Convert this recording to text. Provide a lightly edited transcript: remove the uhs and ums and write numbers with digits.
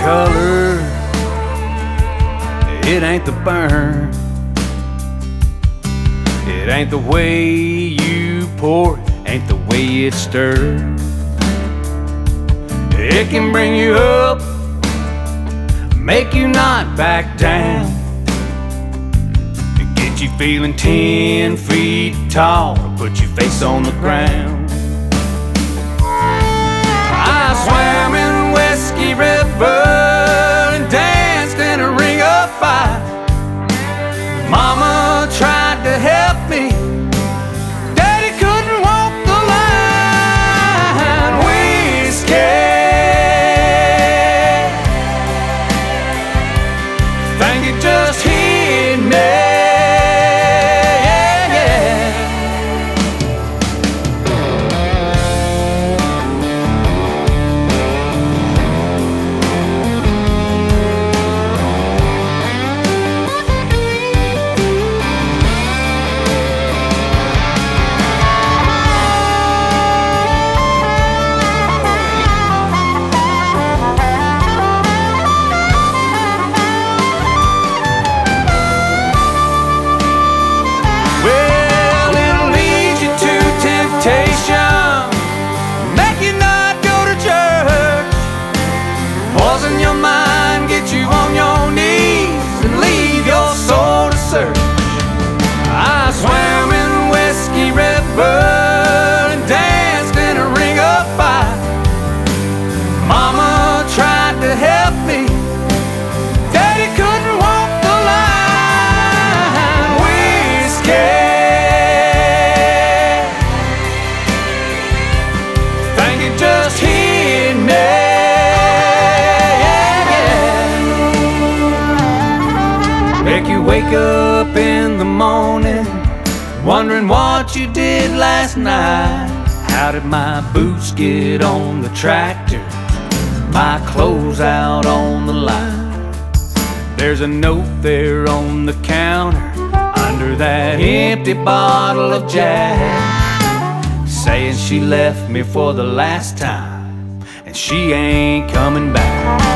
color, it ain't the burn. It ain't the way you pour it, ain't the way it's stirred. It can bring you up, make you not back down, and get you feeling 10 feet tall, or put your face on the ground. I swam in Whiskey River and danced in a ring of fire. Mama tried to help me, Daddy couldn't walk the line. Whiskey, think it just hit me. Make you not go to church, poison your mind, get you on your knees, and leave your soul to search. I swam in Whiskey River and danced in a ring of fire. Mama tried to help me, Daddy couldn't walk the line. Whiskey, just hit me. Make you wake up in the morning wondering what you did last night. How did my boots get on the tractor, my clothes out on the line? There's a note there on the counter under that empty bottle of Jack, saying she left me for the last time and she ain't coming back.